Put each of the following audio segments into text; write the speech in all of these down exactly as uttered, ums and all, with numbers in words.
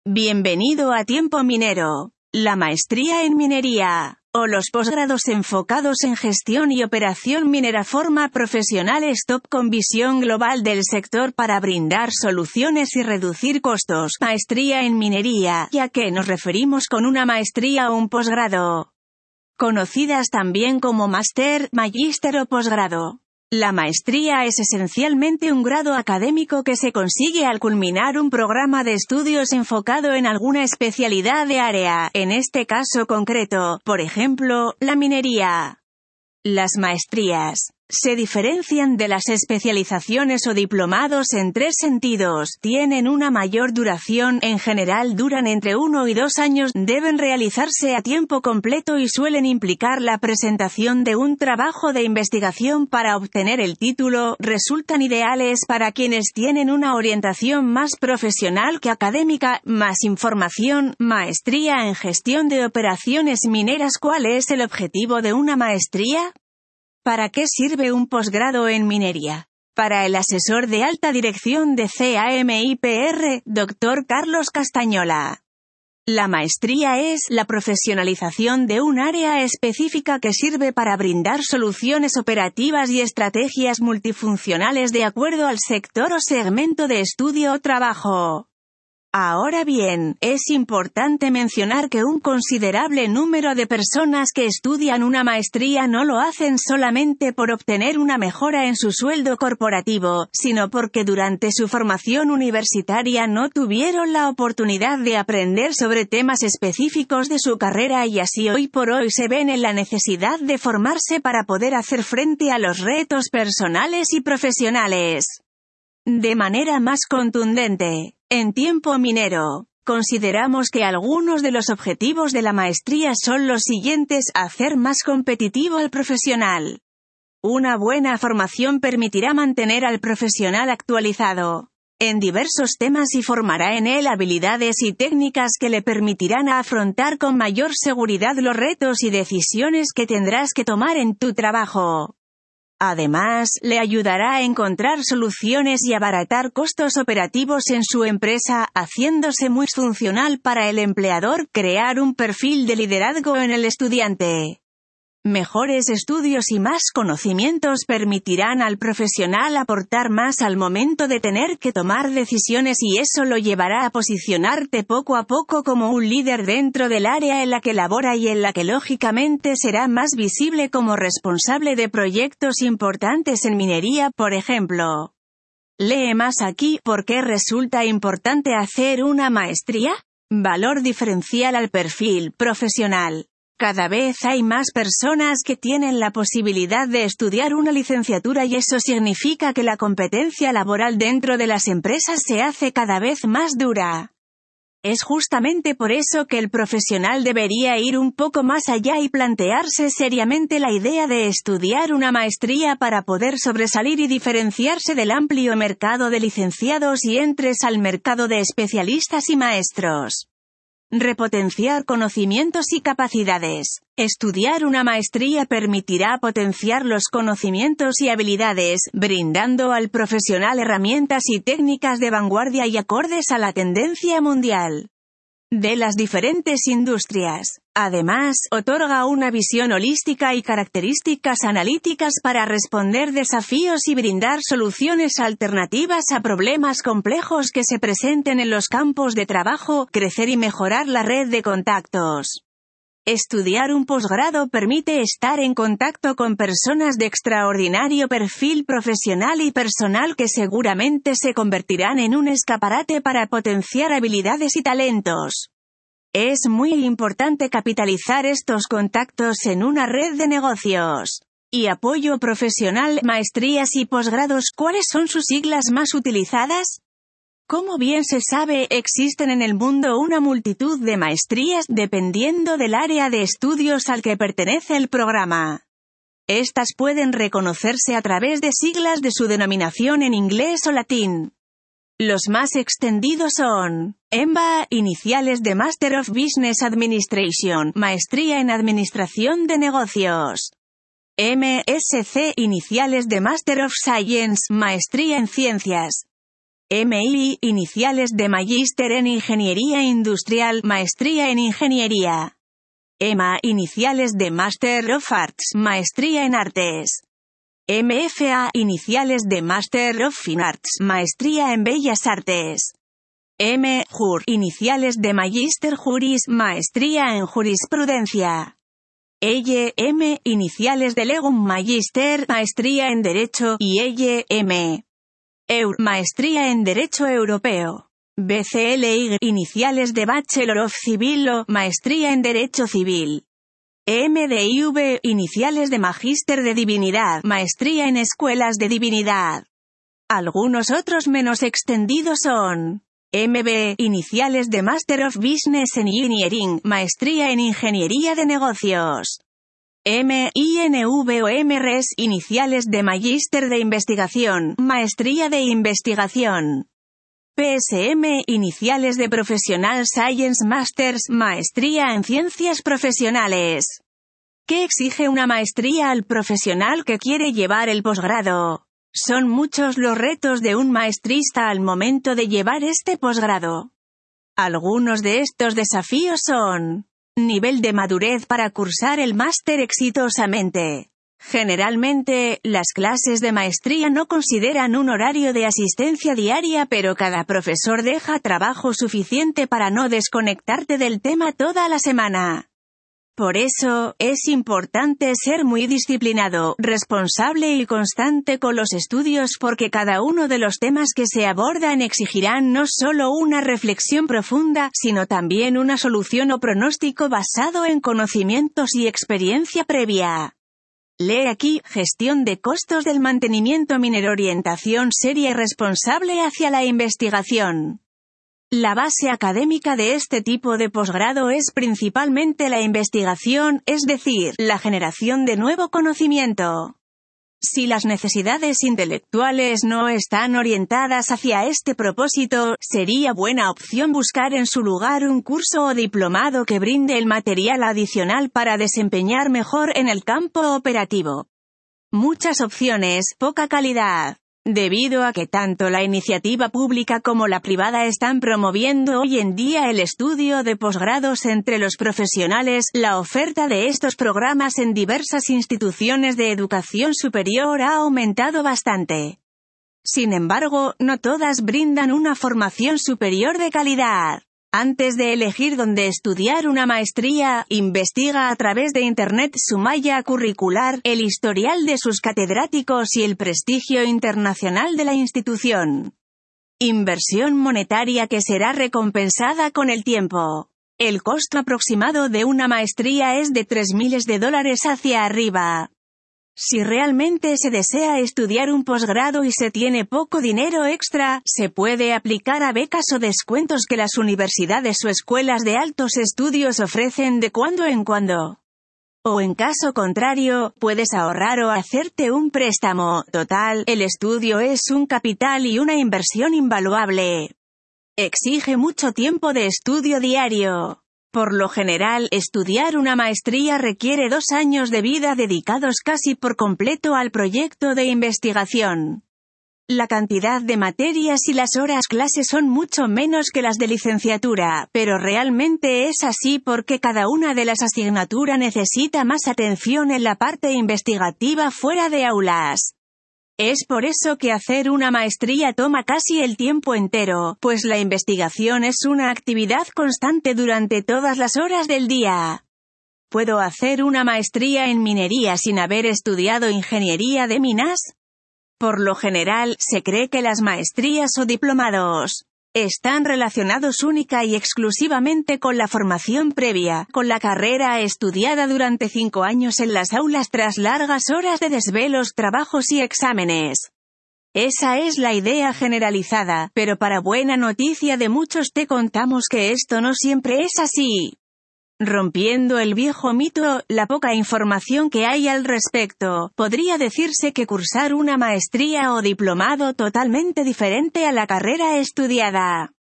Bienvenido a Tiempo Minero, la maestría en minería, o los posgrados enfocados en gestión y operación minera. Forma profesionales top con visión global del sector para brindar soluciones y reducir costos. Maestría en minería, ¿y a qué nos referimos con una maestría o un posgrado? Conocidas también como máster, magíster o posgrado. La maestría es esencialmente un grado académico que se consigue al culminar un programa de estudios enfocado en alguna especialidad de área, en este caso concreto, por ejemplo, la minería. Las maestrías se diferencian de las especializaciones o diplomados en tres sentidos. Tienen una mayor duración, en general duran entre uno y dos años, deben realizarse a tiempo completo y suelen implicar la presentación de un trabajo de investigación para obtener el título. Resultan ideales para quienes tienen una orientación más profesional que académica. Más información: maestría en gestión de operaciones mineras. ¿Cuál es el objetivo de una maestría? ¿Para qué sirve un posgrado en minería? Para el asesor de alta dirección de CAMIPR, doctor Carlos Castañola. La maestría es la profesionalización de un área específica que sirve para brindar soluciones operativas y estrategias multifuncionales de acuerdo al sector o segmento de estudio o trabajo. Ahora bien, es importante mencionar que un considerable número de personas que estudian una maestría no lo hacen solamente por obtener una mejora en su sueldo corporativo, sino porque durante su formación universitaria no tuvieron la oportunidad de aprender sobre temas específicos de su carrera y así hoy por hoy se ven en la necesidad de formarse para poder hacer frente a los retos personales y profesionales de manera más contundente. En Tiempo Minero, consideramos que algunos de los objetivos de la maestría son los siguientes: hacer más competitivo al profesional. Una buena formación permitirá mantener al profesional actualizado en diversos temas y formará en él habilidades y técnicas que le permitirán afrontar con mayor seguridad los retos y decisiones que tendrás que tomar en tu trabajo. Además, le ayudará a encontrar soluciones y abaratar costos operativos en su empresa, haciéndose muy funcional para el empleador. Crear un perfil de liderazgo en el estudiante. Mejores estudios y más conocimientos permitirán al profesional aportar más al momento de tener que tomar decisiones y eso lo llevará a posicionarte poco a poco como un líder dentro del área en la que labora y en la que lógicamente será más visible como responsable de proyectos importantes en minería, por ejemplo. Lee más aquí. ¿Por qué resulta importante hacer una maestría? Valor diferencial al perfil profesional. Cada vez hay más personas que tienen la posibilidad de estudiar una licenciatura y eso significa que la competencia laboral dentro de las empresas se hace cada vez más dura. Es justamente por eso que el profesional debería ir un poco más allá y plantearse seriamente la idea de estudiar una maestría para poder sobresalir y diferenciarse del amplio mercado de licenciados y entres al mercado de especialistas y maestros. Repotenciar conocimientos y capacidades. Estudiar una maestría permitirá potenciar los conocimientos y habilidades, brindando al profesional herramientas y técnicas de vanguardia y acordes a la tendencia mundial de las diferentes industrias. Además, otorga una visión holística y características analíticas para responder desafíos y brindar soluciones alternativas a problemas complejos que se presenten en los campos de trabajo, crecer y mejorar la red de contactos. Estudiar un posgrado permite estar en contacto con personas de extraordinario perfil profesional y personal que seguramente se convertirán en un escaparate para potenciar habilidades y talentos. Es muy importante capitalizar estos contactos en una red de negocios y apoyo profesional. Maestrías y posgrados. ¿Cuáles son sus siglas más utilizadas? Como bien se sabe, existen en el mundo una multitud de maestrías, dependiendo del área de estudios al que pertenece el programa. Estas pueden reconocerse a través de siglas de su denominación en inglés o latín. Los más extendidos son M B A, iniciales de Master of Business Administration, Maestría en Administración de Negocios. M S C, iniciales de Master of Science, Maestría en Ciencias. M I, iniciales de Magíster en Ingeniería Industrial, Maestría en Ingeniería. M A, iniciales de Master of Arts, Maestría en Artes. M F A, iniciales de Master of Fine Arts, Maestría en Bellas Artes. M Jur, iniciales de Magister Juris, Maestría en Jurisprudencia. L M, iniciales de Legum Magister, Maestría en Derecho, y L M Eur, Maestría en Derecho Europeo. B C L Y, iniciales de Bachelor of Civil Law, Maestría en Derecho Civil. M D I V, iniciales de Magíster de Divinidad, Maestría en Escuelas de Divinidad. Algunos otros menos extendidos son M B, iniciales de Master of Business Engineering, Maestría en Ingeniería de Negocios. M I N V o M R S, iniciales de Magíster de Investigación, Maestría de Investigación. P S M, iniciales de Professional Science Masters, Maestría en Ciencias Profesionales. ¿Qué exige una maestría al profesional que quiere llevar el posgrado? Son muchos los retos de un maestrista al momento de llevar este posgrado. Algunos de estos desafíos son: nivel de madurez para cursar el máster exitosamente. Generalmente, las clases de maestría no consideran un horario de asistencia diaria, pero cada profesor deja trabajo suficiente para no desconectarte del tema toda la semana. Por eso, es importante ser muy disciplinado, responsable y constante con los estudios, porque cada uno de los temas que se abordan exigirán no solo una reflexión profunda, sino también una solución o pronóstico basado en conocimientos y experiencia previa. Lee aquí: gestión de costos del mantenimiento minero, orientación seria y responsable hacia la investigación. La base académica de este tipo de posgrado es principalmente la investigación, es decir, la generación de nuevo conocimiento. Si las necesidades intelectuales no están orientadas hacia este propósito, sería buena opción buscar en su lugar un curso o diplomado que brinde el material adicional para desempeñar mejor en el campo operativo. Muchas opciones, poca calidad. Debido a que tanto la iniciativa pública como la privada están promoviendo hoy en día el estudio de posgrados entre los profesionales, la oferta de estos programas en diversas instituciones de educación superior ha aumentado bastante. Sin embargo, no todas brindan una formación superior de calidad. Antes de elegir dónde estudiar una maestría, investiga a través de Internet su malla curricular, el historial de sus catedráticos y el prestigio internacional de la institución. Inversión monetaria que será recompensada con el tiempo. El costo aproximado de una maestría es de tres miles de dólares hacia arriba. Si realmente se desea estudiar un posgrado y se tiene poco dinero extra, se puede aplicar a becas o descuentos que las universidades o escuelas de altos estudios ofrecen de cuando en cuando. O en caso contrario, puedes ahorrar o hacerte un préstamo. Total, el estudio es un capital y una inversión invaluable. Exige mucho tiempo de estudio diario. Por lo general, estudiar una maestría requiere dos años de vida dedicados casi por completo al proyecto de investigación. La cantidad de materias y las horas clase son mucho menos que las de licenciatura, pero realmente es así porque cada una de las asignaturas necesita más atención en la parte investigativa fuera de aulas. Es por eso que hacer una maestría toma casi el tiempo entero, pues la investigación es una actividad constante durante todas las horas del día. ¿Puedo hacer una maestría en minería sin haber estudiado ingeniería de minas? Por lo general, se cree que las maestrías o diplomados están relacionados única y exclusivamente con la formación previa, con la carrera estudiada durante cinco años en las aulas tras largas horas de desvelos, trabajos y exámenes. Esa es la idea generalizada, pero para buena noticia de muchos te contamos que esto no siempre es así. Rompiendo el viejo mito, la poca información que hay al respecto, podría decirse que cursar una maestría o diplomado totalmente diferente a la carrera estudiada.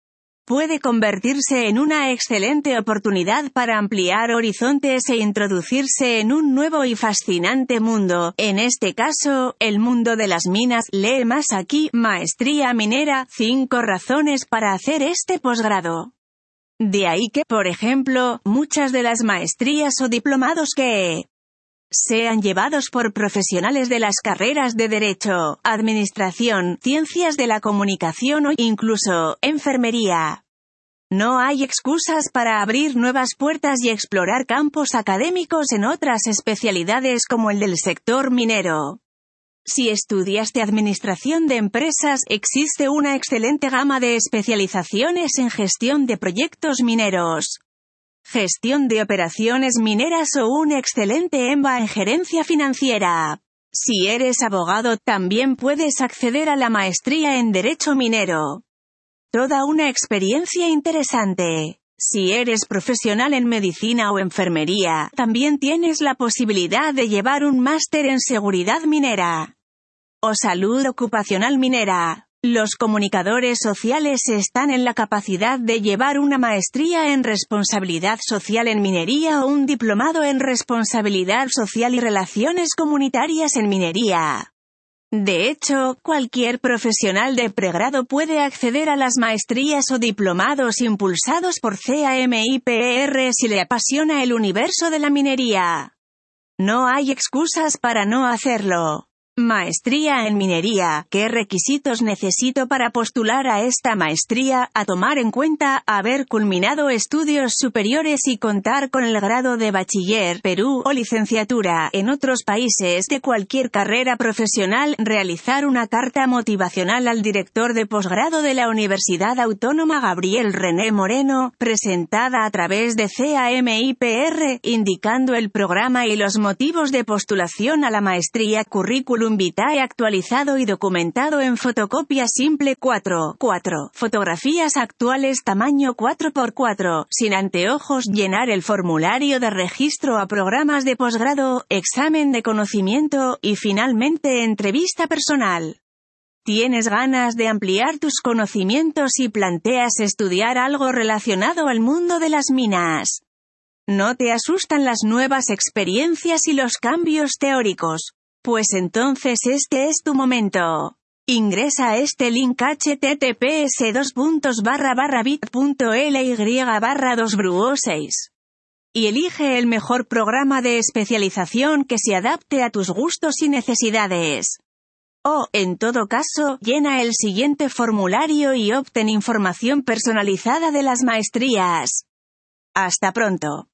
puede convertirse en una excelente oportunidad para ampliar horizontes e introducirse en un nuevo y fascinante mundo, en este caso, el mundo de las minas. Lee más aquí, maestría minera, cinco razones para hacer este posgrado. De ahí que, por ejemplo, muchas de las maestrías o diplomados que sean llevados por profesionales de las carreras de Derecho, Administración, Ciencias de la Comunicación o incluso enfermería. No hay excusas para abrir nuevas puertas y explorar campos académicos en otras especialidades como el del sector minero. Si estudiaste Administración de Empresas, existe una excelente gama de especializaciones en gestión de proyectos mineros, gestión de operaciones mineras o un excelente EMBA en gerencia financiera. Si eres abogado, también puedes acceder a la maestría en Derecho Minero. Toda una experiencia interesante. Si eres profesional en medicina o enfermería, también tienes la posibilidad de llevar un máster en seguridad minera o salud ocupacional minera. Los comunicadores sociales están en la capacidad de llevar una maestría en responsabilidad social en minería o un diplomado en responsabilidad social y relaciones comunitarias en minería. De hecho, cualquier profesional de pregrado puede acceder a las maestrías o diplomados impulsados por CAMIPER si le apasiona el universo de la minería. No hay excusas para no hacerlo. Maestría en minería. ¿Qué requisitos necesito para postular a esta maestría? A tomar en cuenta, haber culminado estudios superiores y contar con el grado de bachiller, Perú, o licenciatura, en otros países de cualquier carrera profesional, realizar una carta motivacional al director de posgrado de la Universidad Autónoma Gabriel René Moreno, presentada a través de CAMIPER, indicando el programa y los motivos de postulación a la maestría, currículum vitae actualizado y documentado en fotocopia simple cuatro por cuatro, fotografías actuales tamaño cuatro por cuatro, sin anteojos, llenar el formulario de registro a programas de posgrado, examen de conocimiento, y finalmente entrevista personal. ¿Tienes ganas de ampliar tus conocimientos y planteas estudiar algo relacionado al mundo de las minas? ¿No te asustan las nuevas experiencias y los cambios teóricos? Pues entonces este es tu momento. Ingresa a este link https dos puntos barra barra bit.ly barra dos bruo seis y elige el mejor programa de especialización que se adapte a tus gustos y necesidades. O, en todo caso, llena el siguiente formulario y obtén información personalizada de las maestrías. Hasta pronto.